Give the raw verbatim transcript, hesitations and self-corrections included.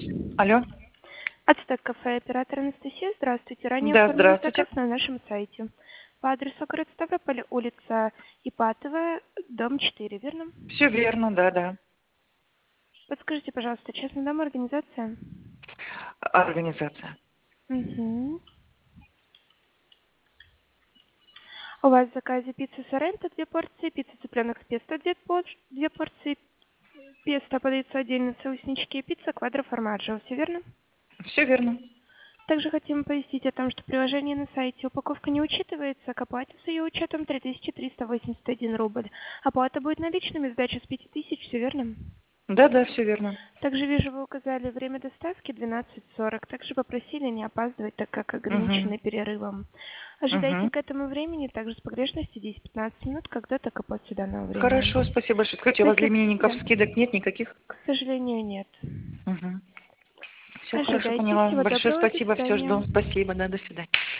Алло. Ацтек кафе, оператор Анастасия. Здравствуйте. Ранее Да, оформили здравствуйте. заказ на нашем сайте. По адресу город Ставрополь, улица Ипатова, дом четыре, верно? Все верно, да, да. Подскажите, пожалуйста, частный дом, организация? Организация. Угу. У вас в заказе пицца Соренто, две порции, пицца цыпленок с песто, две, пор- две порции, песто подается отдельно, соуснички и пицца квадро-формаджо. Все верно? Все верно. Также хотим оповестить о том, что приложение на сайте упаковка не учитывается, к оплате с ее учетом три тысячи триста восемьдесят один рубль. Оплата будет наличными, сдача с пяти тысяч, все верно? Да, да, все верно. Также вижу, вы указали время доставки двенадцать сорок. Также попросили не опаздывать, так как Угу. ограничены перерывом. Ожидайте Угу. к этому времени также с погрешностью десять-пятнадцать минут, когда так и после данного Хорошо, времени. спасибо большое. Скажите, а возле Спасибо. именинников Да. скидок нет никаких? К сожалению, нет. Угу. Все хорошо, Ожидайте. поняла. Всего Большое доброго. До спасибо, все свидания. жду. Спасибо, да, до свидания.